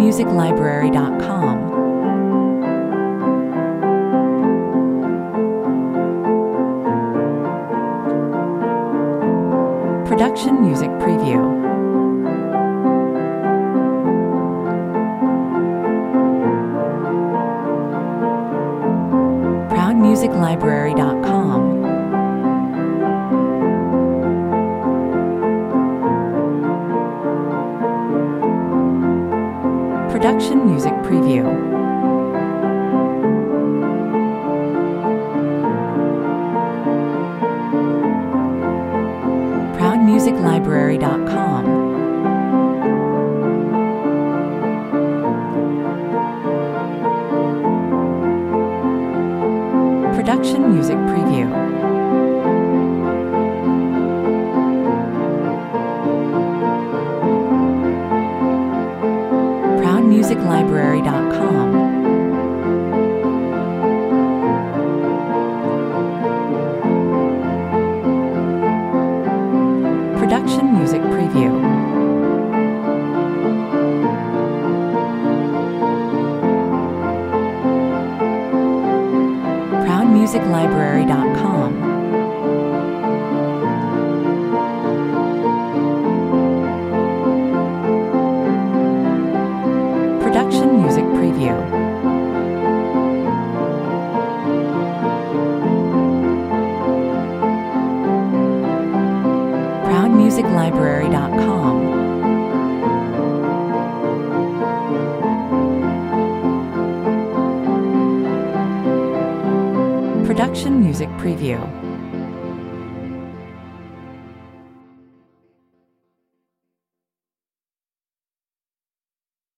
ProudMusicLibrary.com. Production Music Preview. ProudMusicLibrary.com. Production Music Preview. ProudMusicLibrary.com. Production Music Preview. ProudMusicLibrary.com. Production Music Preview. ProudMusicLibrary.com. Production Music Preview. ProudMusicLibrary.com. Production Music Preview.